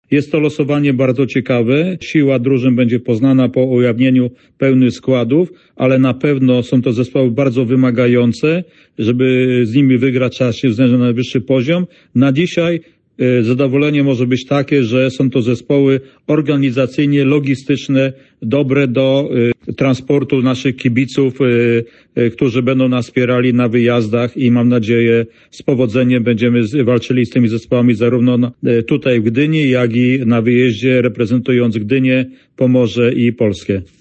Jest to losowanie bardzo ciekawe. Siła drużyn będzie poznana po ujawnieniu pełnych składów, ale na pewno są to zespoły bardzo wymagające. Żeby z nimi wygrać, trzeba się wznieść na najwyższy poziom. Na dzisiaj zadowolenie może być takie, że są to zespoły organizacyjnie, logistyczne, dobre do transportu naszych kibiców, którzy będą nas wspierali na wyjazdach i mam nadzieję z powodzeniem będziemy walczyli z tymi zespołami zarówno tutaj w Gdyni, jak i na wyjeździe, reprezentując Gdynię, Pomorze i Polskę.